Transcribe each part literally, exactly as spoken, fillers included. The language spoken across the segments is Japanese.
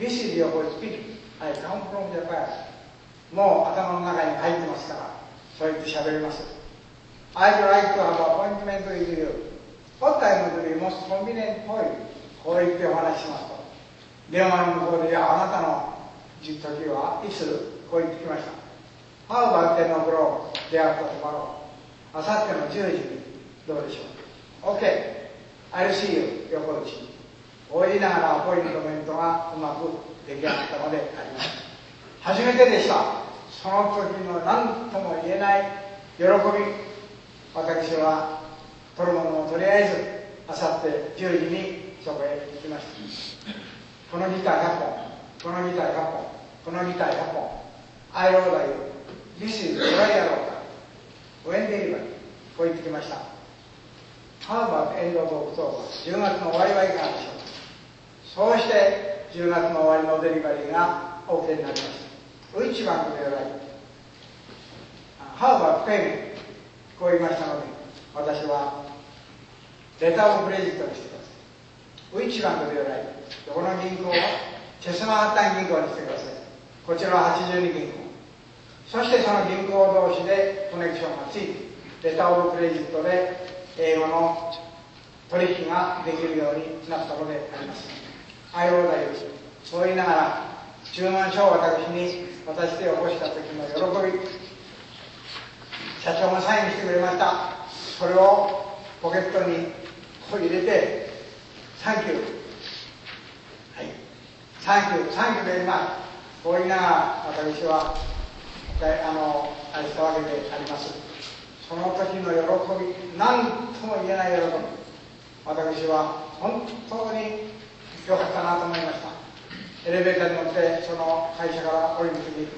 This is your voice speaking. I come from Japan. もう頭の中に入ってますから、そう言って喋ります。I'd like to have an appointment with you. What time would be most convenient for you? こう言ってお話ししますと。電話の向こうで、いや、あなたの時はいつ？こう言ってきました。How about ten o'clock day after tomorrow? あさってのじゅうじにどうでしょう？ OK. I'll see you. 横打ち。こう言いながらアポイントメントがうまく出来上がったのであります。初めてでした。その時の何とも言えない喜び。私は取るものをとりあえずあさってじゅうじにそこへ行きました。このギターひゃっぽん、このギターひゃっぽん、このギターひゃっぽん。I wrote you. This is trial order. When delivery? こう言ってきました。How about end of October? じゅうがつの終わりはいかがでしょうか。そうしてじゅうがつの終わりのデリバリーが OK になりました。Which bank do you like? How about payment? こう言いましたので、私はレターオブクレジットにしてください。Which bank do you like? どこの銀行はチェスマータン銀行にしてください。こちらははちじゅうに銀行。そしてその銀行同士でコネクションがついて、レターオブクレジットで英語の取引ができるようになったのであります。I wrote you. そう言いながら注文書を私に渡して起こした時の喜び。社長がサインしてくれました。それをポケットにこう入れて、サンキュー。はい。サンキュー、サンキューベリーマッチ。こう言いながら私は、あの、あれしたわけであります。その時の喜び、何とも言えない喜び。私は本当に良かったなと思いました。エレベーターに乗ってその会社から降りるとき、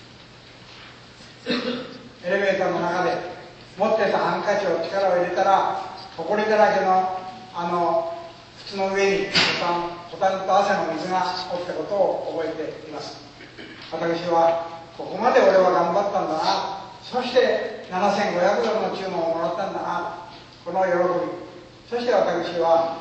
エレベーターの中で持ってたハンカチを力を入れたら、埃だらけのあの靴の上にトタンと汗の水が落ちたことを覚えています。私はここまで俺は頑張ったんだな、そしてななせんごひゃくドルの注文をもらったんだな、この喜び。そして私は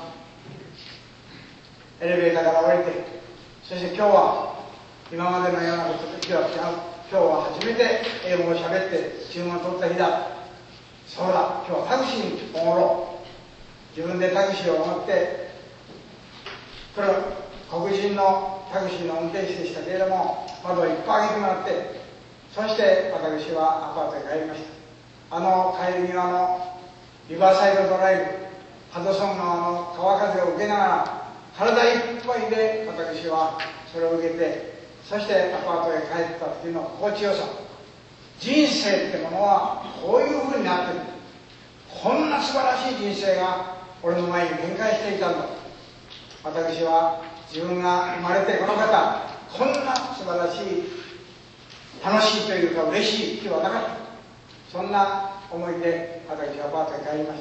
エレベーターから降りて、そして今日は今までのようなことと今日は違う。今日は初めて英語を喋って注文を取った日だ。そうだ、今日はタクシーに戻ろう。自分でタクシーを乗って、これは黒人のタクシーの運転手でしたけれども、窓をいっぱい開けてもらって、そして私はアパートへ帰りました。あの帰り際のリバーサイドドライブ、ハドソン川の川風を受けながら、体いっぱいで私はそれを受けて、そしてアパートへ帰った時の心地よさ。人生ってものはこういうふうになってる。こんな素晴らしい人生が俺の前に展開していたんだ。私は自分が生まれてこの方、こんな素晴らしい、楽しいというか嬉しい日はなかった。そんな思いで私はアパートへ帰りました。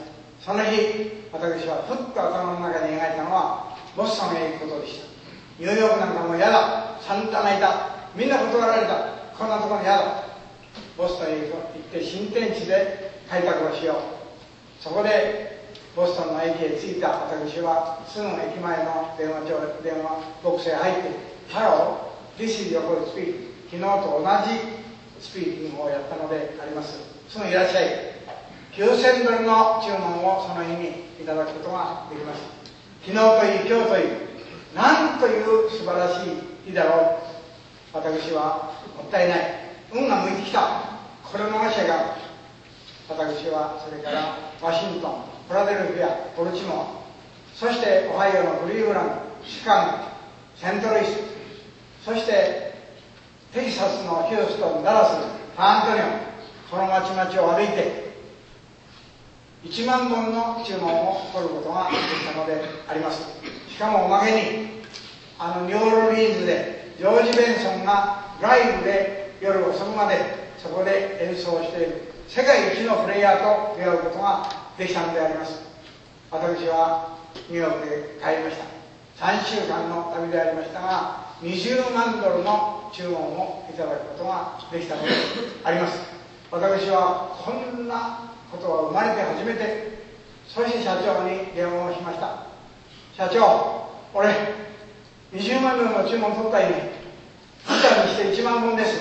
その日、私はふっと頭の中に描いたのはボストンへ行くことでした。ニューヨークなんかもう嫌だ。散々泣いた。みんな断られた。こんなところに嫌だ。ボストンへ行って新天地で開拓をしよう。そこでボストンの駅へ着いた私はすぐ駅前の電話帳、電話ボックスへ入って、Hello, this is your speaking. 昨日と同じスピーキングをやったのであります。すぐいらっしゃい。きゅうせんドルの注文をその日にいただくことができました。昨日といい、今日といい、なんという素晴らしい日だろう。私はもったいない。運が向いてきた。これ逃しちゃいかん。私はそれからワシントン、フィラデルフィア、ボルチモア、そしてオハイオのクリーブランド、シカゴ、セントルイス、そしてテキサスのヒューストン、ダラス、サンアントニオ、この町々を歩いていちまんぼんの注文を取ることができたのであります。しかもおまけにあのニューオーリーンズでジョージ・ベンソンがライブで夜遅くまでそこで演奏している世界一のプレイヤーと出会うことができたのであります。私はニューヨークで帰りました。さんしゅうかんの旅でありましたが、にじゅうまんドルの注文をいただくことができたのであります。私はこんなことは生まれて初めて、そして社長に電話をしました。社長、俺にじゅうまんドルの注文取ったらいいね。ギターにしていちまんぼんです。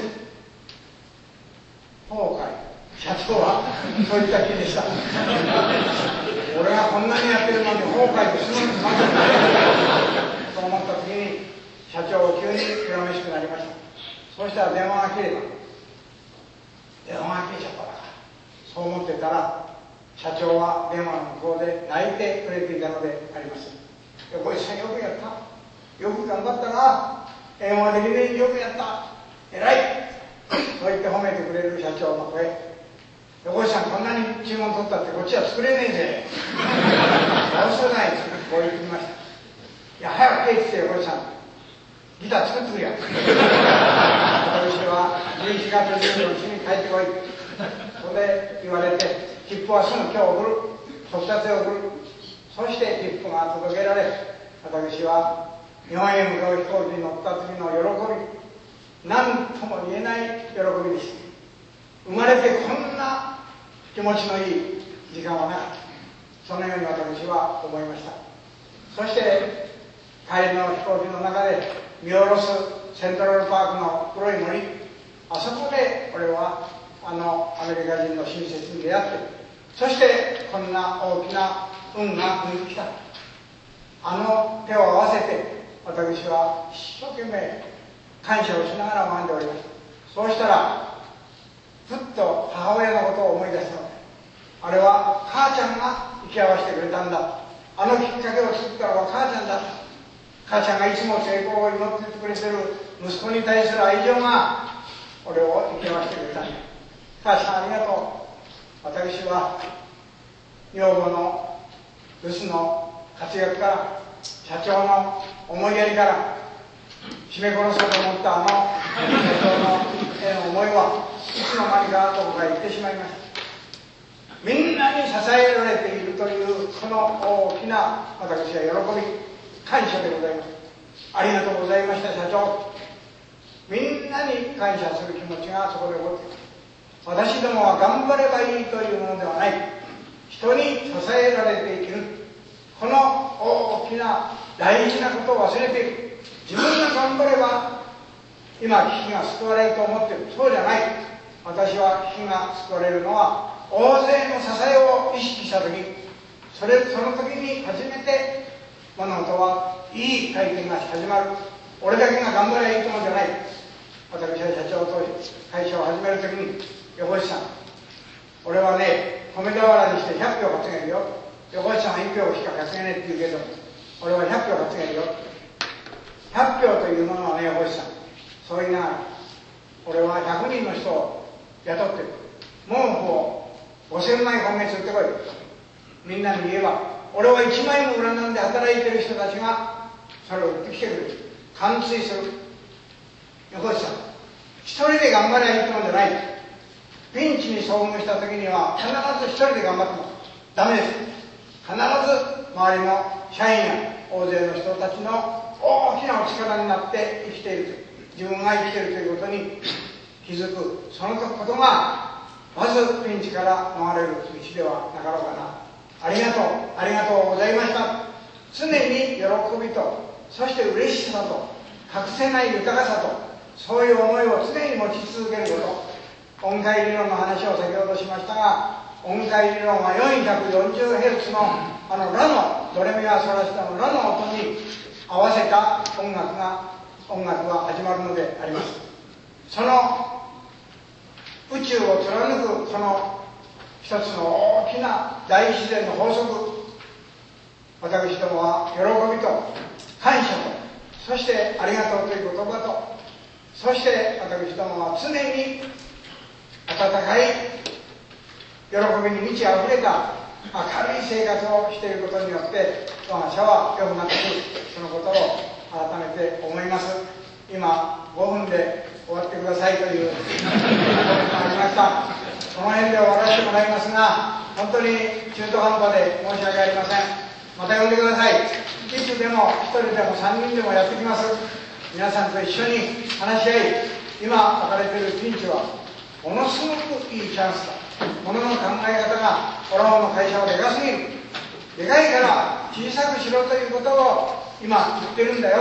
崩壊。社長はそういった気でした。俺がこんなにやってるのに崩壊で済むんですかと思った時に、社長急に恨めしくなりました。そうしたら電話が切れた。電話が切れちゃったから。そう思ってたら、社長は電話の向こうで泣いてくれていたのであります。横井さんよくやった。よく頑張ったな。英語ができねえよくやった。偉い。そう言って褒めてくれる社長の声。横井さんこんなに注文取ったってこっちは作れねえぜ。どうするない。こう言ってきました。いや、早く帰ってきて横井さん。ギター作ってくれや。私はじゅういちがつじゅうごにちに帰ってこい。そこで言われて、切符はすぐ今日送る。速達で送る。そして切符が届けられ、私は日本へ向かう飛行機に乗った時の喜び、何とも言えない喜びでした。生まれてこんな気持ちのいい時間はなかった。そのように私は思いました。そして帰りの飛行機の中で見下ろすセントラルパークの黒い森、あそこで俺はあのアメリカ人の親切に出会って、そしてこんな大きな運が降ってきた。あの手を合わせて私は一生懸命感謝をしながら学んでおりました。そうしたらふっと母親のことを思い出したので、あれは母ちゃんが生き合わせてくれたんだ。あのきっかけを作ったのは母ちゃんだ。母ちゃんがいつも成功を祈ってくれてる息子に対する愛情が俺を生き合わせてくれたんだ。母ちゃんありがとう。私は女房の留守の活躍から、社長の思いやりから、締め殺そうと思ったあの社長のへの思いはいつの間にかどこか行ってしまいました。みんなに支えられているというこの大きな私は喜び、感謝でございます。ありがとうございました、社長。みんなに感謝する気持ちがそこで起こっています。私どもは頑張ればいいというものではない。人に支えられている。この大きな大事なことを忘れている。自分が頑張れば今危機が救われると思っている。そうじゃない。私は危機が救われるのは大勢の支えを意識した時、それその時に初めて物事はいい回転が始まる。俺だけが頑張ればいいともんじゃない。私は社長と会社を始める時に、横内さん、俺はね米俵にしてひゃくひょう稼げるよ。横内さんはいっぴょうしか稼げないって言うけど、俺はひゃくひょう稼げるよ。ひゃくひょうというものはね、横内さん、そう言いながら、俺はひゃくにんの人を雇ってる。毛布をごせんまい今月売ってこい。みんなに言えば、俺はいちまいも売らなんで働いてる人たちがそれを売ってきてくれる。貫通する。横内さん、一人で頑張ればいいってもんじゃない。ピンチに遭遇した時には必ず一人で頑張ってもダメです。必ず周りの社員や大勢の人たちの大きなお力になって生きているという、自分が生きているということに気づく、そのことがまずピンチから逃れる道ではなかろうかな。ありがとう、ありがとうございました。常に喜びと、そして嬉しさと、隠せない豊かさと、そういう思いを常に持ち続けること。音階理論の話を先ほどしましたが、音階理論はよんひゃくよんじゅうヘルツのあのラのドレミファソラシドのラの音に合わせた音楽が音楽が始まるのであります。その宇宙を貫くその一つの大きな大自然の法則、私どもは喜びと感謝と、そしてありがとうという言葉と、そして私どもは常に温かい喜びに満ち溢れた明るい生活をしていることによって我が社は良くなってくる、そのことを改めて思います。今ごふんで終わってくださいということがありました。この辺で終わらせてもらいますが、本当に中途半端で申し訳ありません。また呼んでください。いつでも一人でも三人でもやってきます。皆さんと一緒に話し合い、今置かれているピンチはものすごくいいチャンスだ。ものの考え方がオラオの会社はでかすぎる。でかいから小さくしろということを今言ってるんだよ。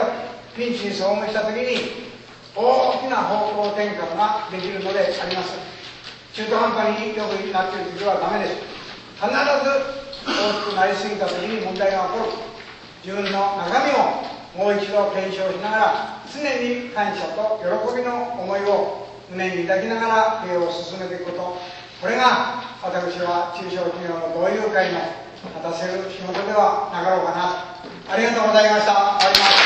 ピンチに遭遇した時に大きな方向転換ができるのであります。中途半端に良くなっている時はダメです。必ず大きくなりすぎた時に問題が起こる。自分の中身をもう一度検証しながら、常に感謝と喜びの思いを胸に抱きながら経営を進めていくこと、これが私は中小企業の同友会の果たせる仕事ではなかろうかな。ありがとうございました。終わります。